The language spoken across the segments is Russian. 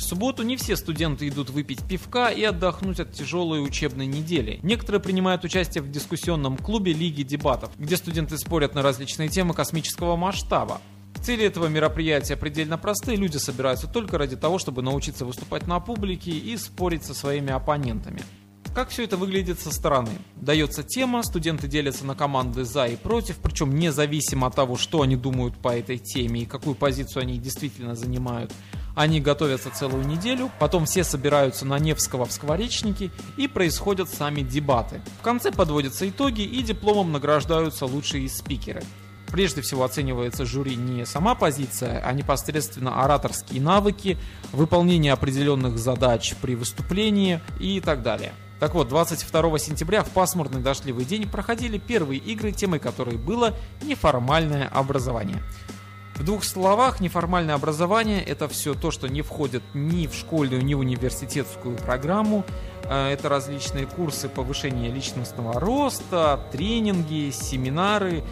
В субботу не все студенты идут выпить пивка и отдохнуть от тяжелой учебной недели. Некоторые принимают участие в дискуссионном клубе Лиги дебатов, где студенты спорят на различные темы космического масштаба. Цели этого мероприятия предельно простые. Люди собираются только ради того, чтобы научиться выступать на публике и спорить со своими оппонентами. Как все это выглядит со стороны? Дается тема, студенты делятся на команды «за» и «против», причем независимо от того, что они думают по этой теме и какую позицию они действительно занимают. Они готовятся целую неделю, потом все собираются на Невского в Скворечнике и происходят сами дебаты. В конце подводятся итоги и дипломом награждаются лучшие спикеры. Прежде всего оценивается жюри не сама позиция, а непосредственно ораторские навыки, выполнение определенных задач при выступлении и так далее. Так вот, 22 сентября в пасмурный дождливый день проходили первые игры, темой которой было неформальное образование. В двух словах, неформальное образование – это все то, что не входит ни в школьную, ни в университетскую программу. Это различные курсы повышения личностного роста, тренинги, семинары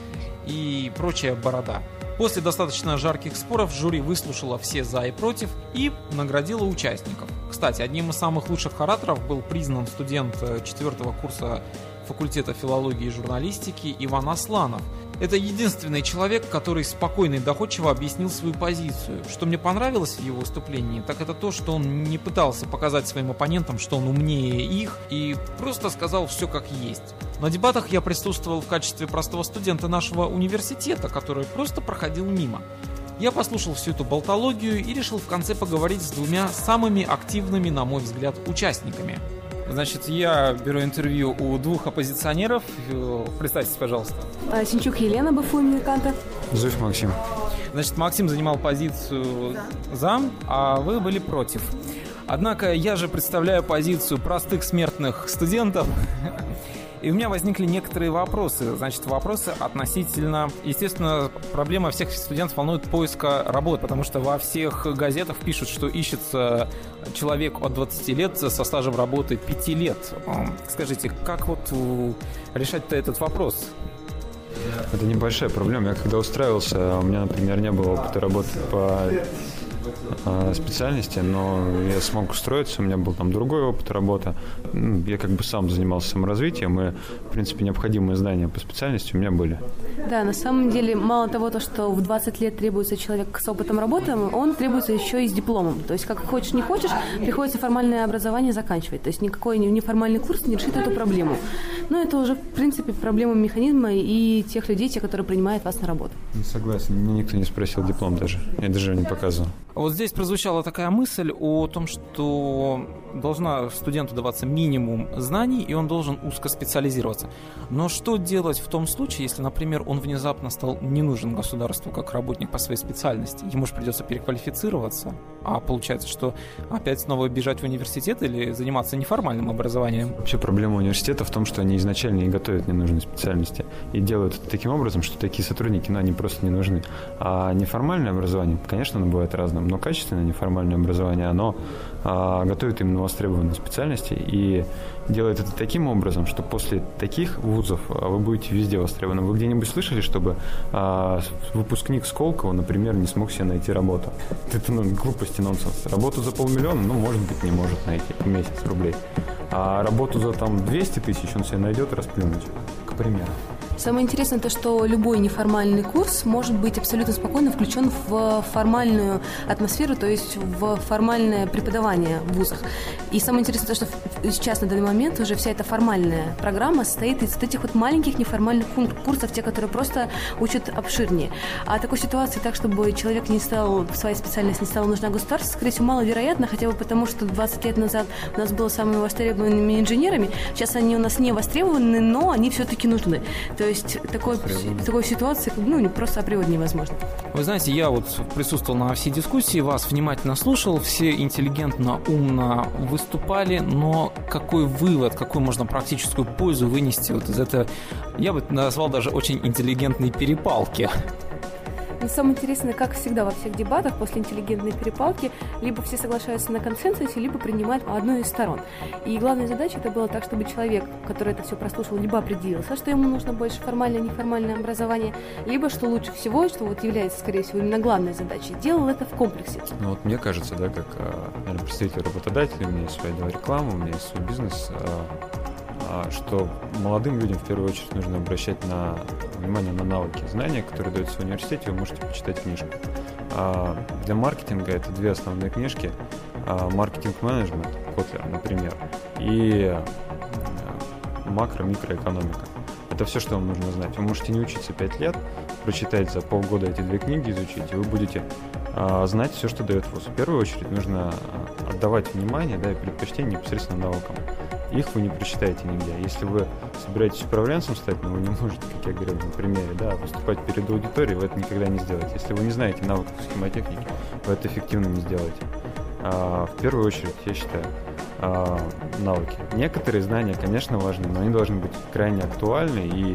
и прочая борода. После достаточно жарких споров жюри выслушало все «за» и «против» и наградило участников. Кстати, одним из самых лучших ораторов был признан студент 4-го курса факультета филологии и журналистики Иван Асланов. Это единственный человек, который спокойно и доходчиво объяснил свою позицию. Что мне понравилось в его выступлении, так это то, что он не пытался показать своим оппонентам, что он умнее их, и просто сказал все как есть. На дебатах я присутствовал в качестве простого студента нашего университета, который просто проходил мимо. Я послушал всю эту болтологию и решил в конце поговорить с двумя самыми активными, на мой взгляд, участниками. Значит, я беру интервью у двух оппозиционеров. Представьтесь, пожалуйста. Синчук Елена, БФУ Американта. Зуев Максим. Значит, Максим занимал позицию «за», а вы были против. Однако я же представляю позицию простых смертных студентов. И у меня возникли некоторые вопросы. Значит, вопросы относительно... Естественно, проблема всех студентов волнует поиска работы, потому что во всех газетах пишут, что ищется человек от 20 лет со стажем работы 5 лет. Скажите, как вот решать-то этот вопрос? Это небольшая проблема. Я когда устраивался, у меня, например, не было опыта работы по специальности, но я смог устроиться, у меня был там другой опыт работы. Я как бы сам занимался саморазвитием, и, в принципе, необходимые знания по специальности у меня были. Да, на самом деле, мало того, что в 20 лет требуется человек с опытом работы, он требуется еще и с дипломом. То есть, как хочешь, не хочешь, приходится формальное образование заканчивать. То есть, никакой неформальный курс не решит эту проблему. Но это уже, в принципе, проблема механизма и тех людей, те, которые принимают вас на работу. Не согласен, мне никто не спросил диплом даже. Я даже не показывал. Вот здесь прозвучала такая мысль о том, что должна студенту даваться минимум знаний, и он должен узкоспециализироваться. Но что делать в том случае, если, например, он внезапно стал не нужен государству как работник по своей специальности? Ему же придется переквалифицироваться, а получается, что опять снова бежать в университет или заниматься неформальным образованием? Вообще проблема университета в том, что они изначально не готовят ненужные специальности и делают это таким образом, что такие сотрудники, они просто не нужны. А неформальное образование, конечно, оно бывает разным, но качественное неформальное образование, оно готовит именно востребованные специальности и делает это таким образом, что после таких вузов вы будете везде востребованы. Вы где-нибудь слышали, чтобы выпускник Сколково, например, не смог себе найти работу? Это глупость и нонсенс. Работу за 500 000, может быть, не может найти в месяц рублей. А работу за 200 000 он себе найдет расплюнуть, к примеру. Самое интересное то, что любой неформальный курс может быть абсолютно спокойно включен в формальную атмосферу, то есть в формальное преподавание в вузах. И самое интересное то, что сейчас на данный момент уже вся эта формальная программа состоит из этих вот маленьких неформальных курсов, те, которые просто учат обширнее. А такой ситуации так, чтобы человек не стал, своя специальность не стала нужна государству, скорее всего, маловероятно, хотя бы потому, что 20 лет назад у нас было самыми востребованными инженерами, сейчас они у нас не востребованы, но они все-таки нужны. То есть такой ситуации просто априори невозможно. Вы знаете, я вот присутствовал на всей дискуссии, вас внимательно слушал, все интеллигентно, умно выступали, но какой вывод, какую можно практическую пользу вынести вот из этого, я бы назвал даже очень интеллигентной перепалки? Но самое интересное, как всегда во всех дебатах, после интеллигентной перепалки, либо все соглашаются на консенсусе, либо принимают одну из сторон. И главная задача это было так, чтобы человек, который это все прослушал, либо определился, что ему нужно больше формальное, неформальное образование, либо, что лучше всего, что вот является, скорее всего, именно главной задачей, делал это в комплексе. Ну вот мне кажется, да, как представитель работодателя, у меня есть свой отдел рекламы, у меня есть свой бизнес, что молодым людям в первую очередь нужно обращать внимание на навыки, знания, которые даются в университете, вы можете почитать книжку. Для маркетинга это две основные книжки: маркетинг-менеджмент, Котлер, например, и макро-микроэкономика. Это все, что вам нужно знать. Вы можете не учиться 5 лет, прочитать за полгода эти две книги, изучить, и вы будете знать все, что дает вуз. В первую очередь нужно отдавать внимание, да, и предпочтение непосредственно навыкам. Их вы не прочитаете нигде. Если вы собираетесь управленцем стать, но вы не можете, как я говорил на примере, да, выступать перед аудиторией, вы это никогда не сделаете. Если вы не знаете навыков схемотехники, вы это эффективно не сделаете. В первую очередь, я считаю, навыки. Некоторые знания, конечно, важны, но они должны быть крайне актуальны и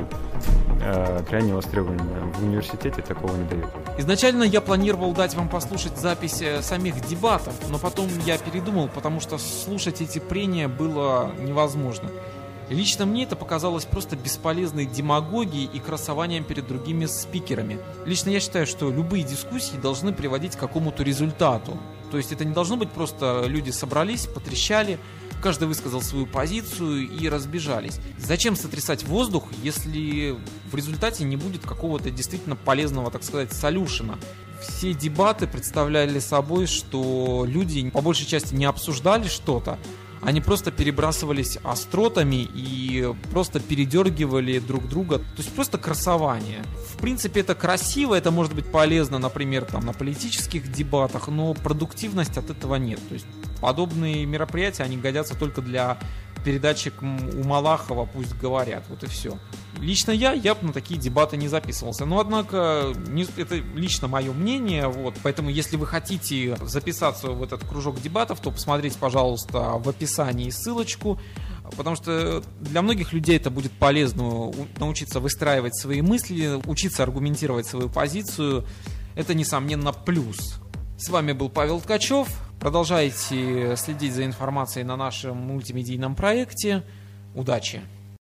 крайне востребованы. В университете такого не дают. Изначально я планировал дать вам послушать запись самих дебатов, но потом я передумал, потому что слушать эти прения было невозможно. Лично мне это показалось просто бесполезной демагогией и красованием перед другими спикерами. Лично я считаю, что любые дискуссии должны приводить к какому-то результату. То есть это не должно быть просто люди собрались, потрещали, каждый высказал свою позицию и разбежались. Зачем сотрясать воздух, если в результате не будет какого-то действительно полезного, так сказать, солюшена? Все дебаты представляли собой, что люди по большей части не обсуждали что-то, они просто перебрасывались остротами и просто передергивали друг друга. То есть просто красование. В принципе, это красиво, это может быть полезно, например, там, на политических дебатах, но продуктивность от этого нет. То есть подобные мероприятия, они годятся только для передачи у Малахова «Пусть говорят». Вот и все. Лично я бы на такие дебаты не записывался. Но, однако, это лично мое мнение. Вот. Поэтому, если вы хотите записаться в этот кружок дебатов, то посмотрите, пожалуйста, в описании ссылочку. Потому что для многих людей это будет полезно научиться выстраивать свои мысли, учиться аргументировать свою позицию. Это, несомненно, плюс. С вами был Павел Ткачев. Продолжайте следить за информацией на нашем мультимедийном проекте. Удачи!